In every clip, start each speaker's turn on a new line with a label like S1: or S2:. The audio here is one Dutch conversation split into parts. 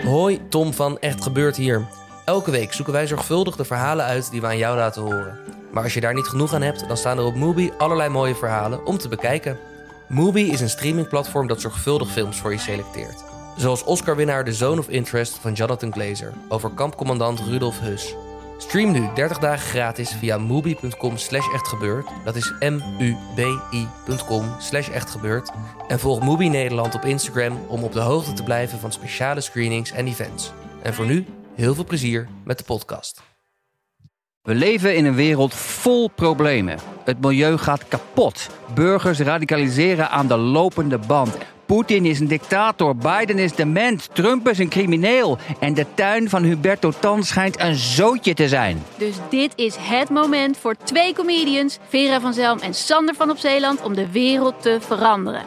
S1: Hoi, Tom van Echt Gebeurd hier. Elke week zoeken wij zorgvuldig de verhalen uit die we aan jou laten horen. Maar als je daar niet genoeg aan hebt, dan staan er op Mubi allerlei mooie verhalen om te bekijken. Mubi is een streamingplatform dat zorgvuldig films voor je selecteert. Zoals Oscar-winnaar The Zone of Interest van Jonathan Glazer over kampcommandant Rudolf Höss. Stream nu 30 dagen gratis via mubi.com/echtgebeurd. Dat is mubi.com/echtgebeurd. En volg Mubi Nederland op Instagram om op de hoogte te blijven van speciale screenings en events. En voor nu, heel veel plezier met de podcast.
S2: We leven in een wereld vol problemen. Het milieu gaat kapot. Burgers radicaliseren aan de lopende band. Poetin is een dictator, Biden is dement, Trump is een crimineel. En de tuin van Huberto Tan schijnt een zootje te zijn.
S3: Dus dit is het moment voor 2 comedians, Vera van Zelm en Sander van op Zeeland, om de wereld te veranderen.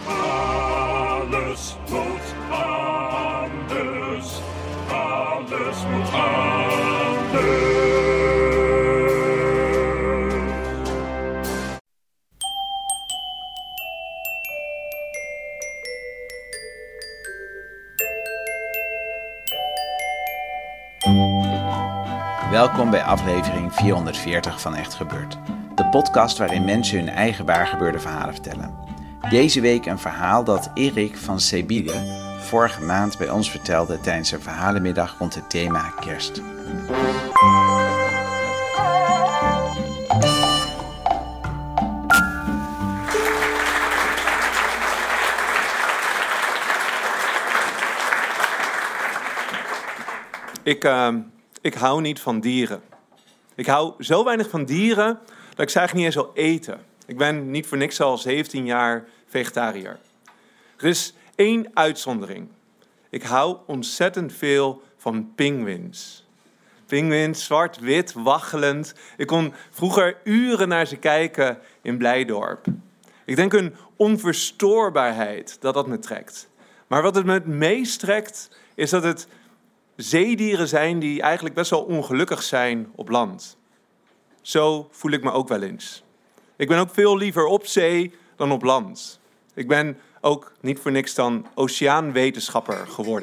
S4: Alles moet anders. Alles moet anders.
S5: Welkom bij aflevering 440 van Echt Gebeurd. De podcast waarin mensen hun eigen waargebeurde verhalen vertellen. Deze week een verhaal dat Erik van Sebille vorige maand bij ons vertelde tijdens een verhalenmiddag rond het thema kerst.
S6: Ik hou niet van dieren. Ik hou zo weinig van dieren dat ik ze eigenlijk niet eens wil eten. Ik ben niet voor niks al 17 jaar vegetariër. Er is 1 uitzondering. Ik hou ontzettend veel van pinguïns. Pinguïns, zwart-wit, waggelend. Ik kon vroeger uren naar ze kijken in Blijdorp. Ik denk een onverstoorbaarheid dat me trekt. Maar wat het me het meest trekt, is dat het zeedieren zijn die eigenlijk best wel ongelukkig zijn op land. Zo voel ik me ook wel eens. Ik ben ook veel liever op zee dan op land. Ik ben ook niet voor niks dan oceaanwetenschapper geworden.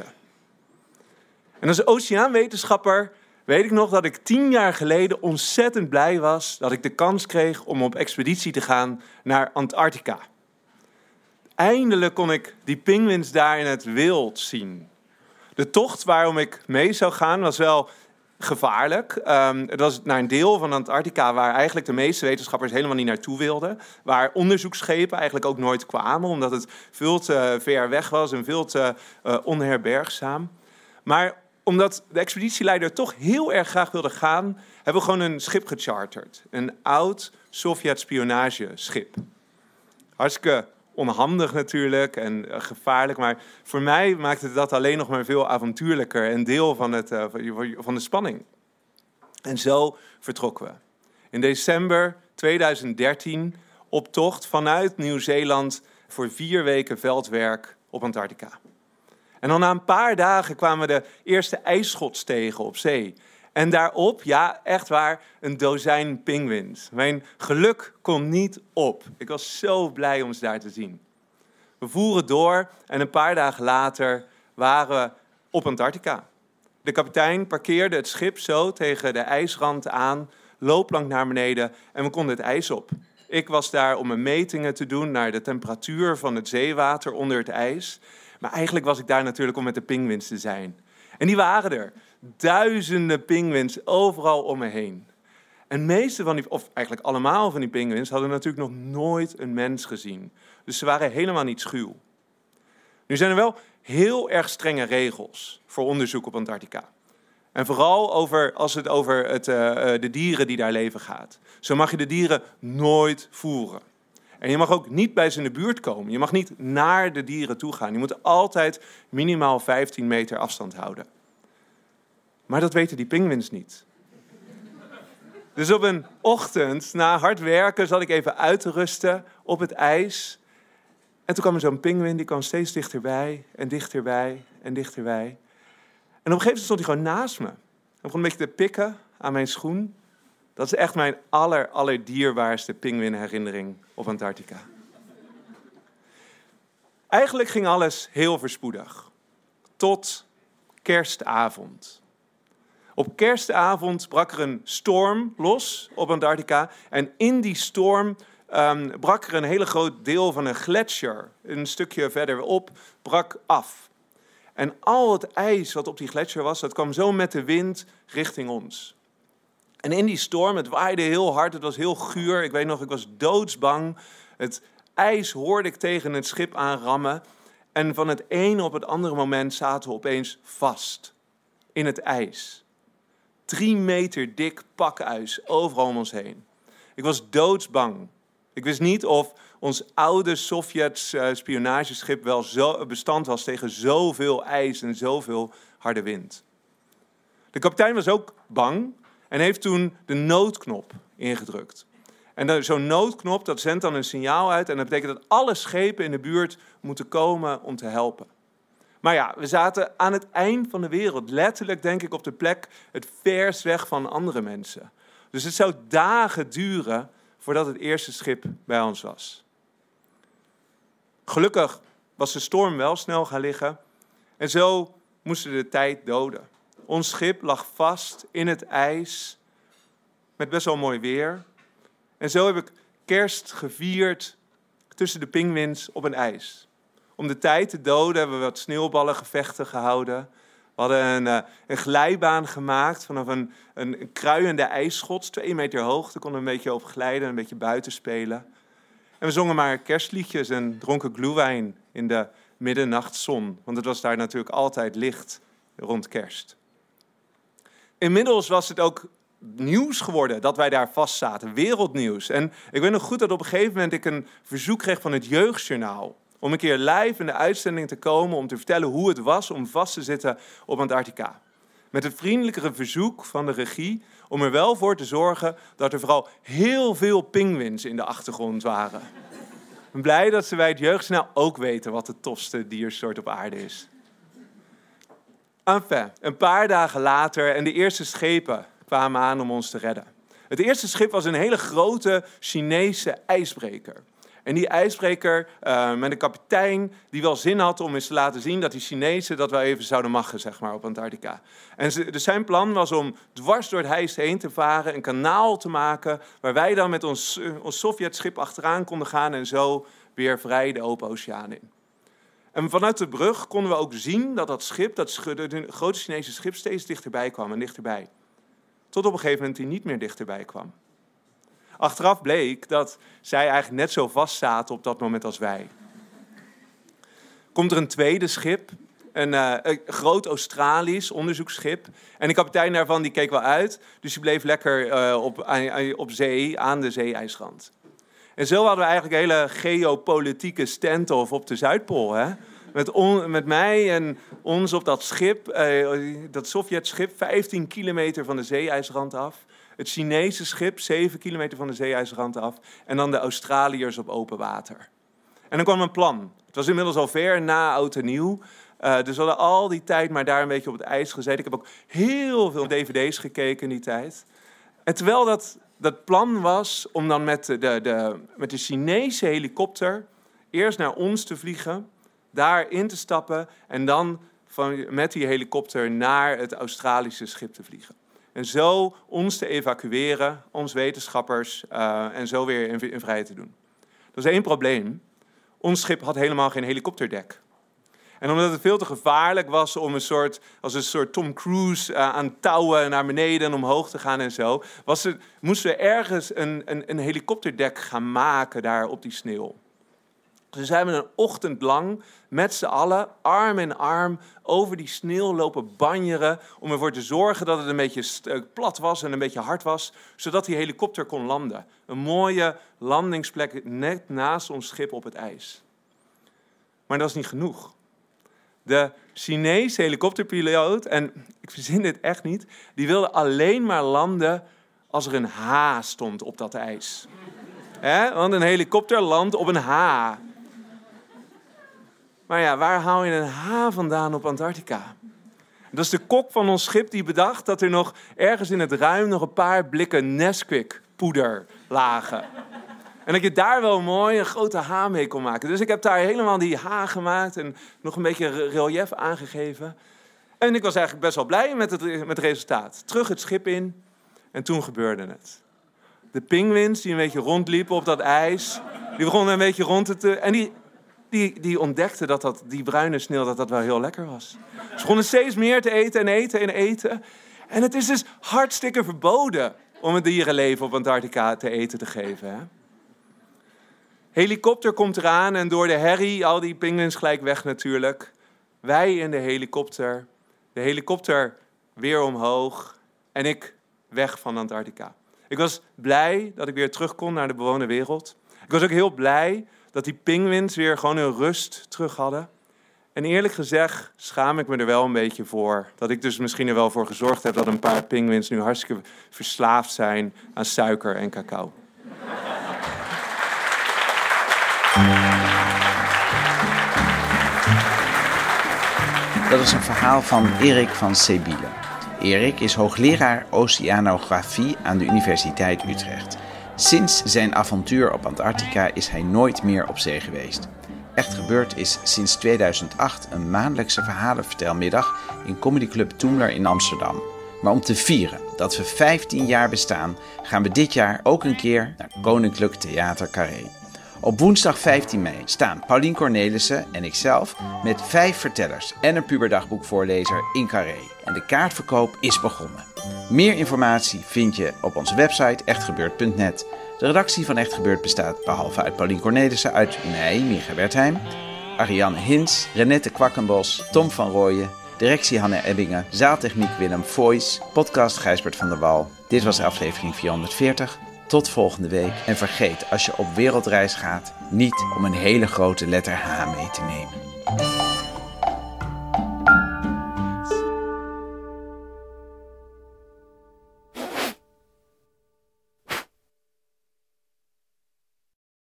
S6: En als oceaanwetenschapper weet ik nog dat ik 10 jaar geleden ontzettend blij was dat ik de kans kreeg om op expeditie te gaan naar Antarctica. Eindelijk kon ik die pinguïns daar in het wild zien. De tocht waarom ik mee zou gaan was wel gevaarlijk. Het was naar een deel van Antarctica waar eigenlijk de meeste wetenschappers helemaal niet naartoe wilden. Waar onderzoeksschepen eigenlijk ook nooit kwamen, omdat het veel te ver weg was en veel te onherbergzaam. Maar omdat de expeditieleider toch heel erg graag wilde gaan, hebben we gewoon een schip gecharterd. Een oud Sovjet-spionageschip. Hartstikke onhandig natuurlijk en gevaarlijk, maar voor mij maakte dat alleen nog maar veel avontuurlijker en deel van de spanning. En zo vertrokken we. In december 2013 op tocht vanuit Nieuw-Zeeland voor 4 weken veldwerk op Antarctica. En dan na een paar dagen kwamen we de eerste ijsschots tegen op zee. En daarop, ja, echt waar, een dozijn pinguïns. Mijn geluk kon niet op. Ik was zo blij om ze daar te zien. We voeren door en een paar dagen later waren we op Antarctica. De kapitein parkeerde het schip zo tegen de ijsrand aan, loopplank naar beneden en we konden het ijs op. Ik was daar om mijn metingen te doen naar de temperatuur van het zeewater onder het ijs. Maar eigenlijk was ik daar natuurlijk om met de pinguïns te zijn. En die waren er. Duizenden pinguïns overal om me heen. En meeste van die, of eigenlijk allemaal van die pinguïns, hadden natuurlijk nog nooit een mens gezien. Dus ze waren helemaal niet schuw. Nu zijn er wel heel erg strenge regels voor onderzoek op Antarctica. En vooral als het over de dieren die daar leven gaat. Zo mag je de dieren nooit voeren. En je mag ook niet bij ze in de buurt komen. Je mag niet naar de dieren toe gaan. Je moet altijd minimaal 15 meter afstand houden. Maar dat weten die pinguïns niet. Dus op een ochtend, na hard werken, zat ik even uit te rusten op het ijs. En toen kwam er zo'n pinguïn, die kwam steeds dichterbij en dichterbij en dichterbij. En op een gegeven moment stond hij gewoon naast me. Hij begon een beetje te pikken aan mijn schoen. Dat is echt mijn allerdierbaarste pinguïnherinnering op Antarctica. Eigenlijk ging alles heel voorspoedig. Tot kerstavond. Op kerstavond brak er een storm los op Antarctica. En in die storm brak er een hele groot deel van een gletsjer, een stukje verderop, brak af. En al het ijs wat op die gletsjer was, dat kwam zo met de wind richting ons. En in die storm, het waaide heel hard, het was heel guur. Ik weet nog, ik was doodsbang. Het ijs hoorde ik tegen het schip aanrammen. En van het ene op het andere moment zaten we opeens vast in het ijs. 3 meter dik pakijs overal om ons heen. Ik was doodsbang. Ik wist niet of ons oude Sovjets spionageschip wel zo bestand was tegen zoveel ijs en zoveel harde wind. De kapitein was ook bang en heeft toen de noodknop ingedrukt. En zo'n noodknop, dat zendt dan een signaal uit en dat betekent dat alle schepen in de buurt moeten komen om te helpen. Maar ja, we zaten aan het eind van de wereld, letterlijk denk ik op de plek het verst weg van andere mensen. Dus het zou dagen duren voordat het eerste schip bij ons was. Gelukkig was de storm wel snel gaan liggen en zo moesten we de tijd doden. Ons schip lag vast in het ijs met best wel mooi weer. En zo heb ik kerst gevierd tussen de pinguïns op een ijs. Om de tijd te doden hebben we wat sneeuwballengevechten gehouden. We hadden een glijbaan gemaakt vanaf een kruiende ijsschots, 2 meter hoog. Daar konden we een beetje op glijden, een beetje buiten spelen. En we zongen maar kerstliedjes en dronken glühwein in de middernachtzon. Want het was daar natuurlijk altijd licht rond kerst. Inmiddels was het ook nieuws geworden dat wij daar vast zaten, wereldnieuws. En ik weet nog goed dat op een gegeven moment ik een verzoek kreeg van het Jeugdjournaal om een keer live in de uitzending te komen om te vertellen hoe het was om vast te zitten op Antarctica. Met het vriendelijkere verzoek van de regie om er wel voor te zorgen dat er vooral heel veel pinguïns in de achtergrond waren. Ik ben blij dat ze bij het Jeugdjournaal ook weten wat de tofste diersoort op aarde is. Enfin, een paar dagen later en de eerste schepen kwamen aan om ons te redden. Het eerste schip was een hele grote Chinese ijsbreker. En die ijsbreker met een kapitein die wel zin had om eens te laten zien dat die Chinezen dat wel even zouden maggen, zeg maar, op Antarctica. En dus zijn plan was om dwars door het ijs heen te varen, een kanaal te maken waar wij dan met ons Sovjetschip achteraan konden gaan en zo weer vrij de open oceaan in. En vanuit de brug konden we ook zien dat dat schip, dat grote Chinese schip, steeds dichterbij kwam en dichterbij. Tot op een gegeven moment hij niet meer dichterbij kwam. Achteraf bleek dat zij eigenlijk net zo vast zaten op dat moment als wij. Komt er een tweede schip, een groot Australisch onderzoeksschip. En de kapitein daarvan die keek wel uit, dus die bleef lekker op zee, aan de zeeijsrand. En zo hadden we eigenlijk een hele geopolitieke standoff op de Zuidpool, hè? Met mij en ons op dat schip, dat Sovjetschip, 15 kilometer van de zeeijsrand af. Het Chinese schip, 7 kilometer van de zeeijsrand af. En dan de Australiërs op open water. En dan kwam een plan. Het was inmiddels al ver na oud en nieuw. Dus we hadden al die tijd maar daar een beetje op het ijs gezeten. Ik heb ook heel veel dvd's gekeken in die tijd. En terwijl dat plan was om dan met de Chinese helikopter eerst naar ons te vliegen, daarin te stappen en dan met die helikopter naar het Australische schip te vliegen. En zo ons te evacueren, ons wetenschappers, en zo weer in vrijheid te doen. Er was 1 probleem. Ons schip had helemaal geen helikopterdek. En omdat het veel te gevaarlijk was om als een soort Tom Cruise aan touwen naar beneden en omhoog te gaan en zo, moesten we ergens een helikopterdek gaan maken daar op die sneeuw. Dus zijn we een ochtend lang met z'n allen, arm in arm, over die sneeuw lopen banjeren om ervoor te zorgen dat het een beetje plat was en een beetje hard was, zodat die helikopter kon landen. Een mooie landingsplek net naast ons schip op het ijs. Maar dat is niet genoeg. De Chinese helikopterpiloot, en ik verzin dit echt niet, die wilde alleen maar landen als er een H stond op dat ijs. Want een helikopter landt op een H. Maar ja, waar haal je een H vandaan op Antarctica? Dat is de kok van ons schip die bedacht dat er nog ergens in het ruim nog een paar blikken Nesquik poeder lagen. En dat je daar wel mooi een grote H mee kon maken. Dus ik heb daar helemaal die H gemaakt en nog een beetje relief aangegeven. En ik was eigenlijk best wel blij met het resultaat. Terug het schip in en toen gebeurde het. De pinguïns die een beetje rondliepen op dat ijs, die begonnen een beetje rond te... En die ontdekten dat die bruine sneeuw dat wel heel lekker was. Ze begonnen steeds meer te eten en eten en eten. En het is dus hartstikke verboden om het dierenleven op Antarctica te eten te geven. Hè? Helikopter komt eraan en door de herrie, al die pinguïns gelijk weg natuurlijk. Wij in de helikopter weer omhoog en ik weg van Antarctica. Ik was blij dat ik weer terug kon naar de bewoonde wereld. Ik was ook heel blij dat die pinguïns weer gewoon hun rust terug hadden. En eerlijk gezegd schaam ik me er wel een beetje voor. Dat ik dus misschien er wel voor gezorgd heb dat een paar pinguïns nu hartstikke verslaafd zijn aan suiker en cacao.
S5: Dat is een verhaal van Erik van Sebille. Erik is hoogleraar oceanografie aan de Universiteit Utrecht. Sinds zijn avontuur op Antarctica is hij nooit meer op zee geweest. Echt Gebeurd is sinds 2008 een maandelijkse verhalenvertelmiddag in comedyclub Toemler in Amsterdam. Maar om te vieren dat we 15 jaar bestaan, gaan we dit jaar ook een keer naar Koninklijk Theater Carré. Op woensdag 15 mei staan Paulien Cornelissen en ikzelf met 5 vertellers en een puberdagboekvoorlezer in Carré. En de kaartverkoop is begonnen. Meer informatie vind je op onze website echtgebeurd.net. De redactie van Echt Gebeurd bestaat behalve uit Paulien Cornelissen uit mij, Micha Wertheim, Ariane Hins, Renette Kwakkenbos, Tom van Rooyen, directie Hanne Ebbingen, zaaltechniek Willem Voice, podcast Gijsbert van der Wal. Dit was aflevering 440. Tot volgende week. En vergeet, als je op wereldreis gaat, niet om een hele grote letter H mee te nemen.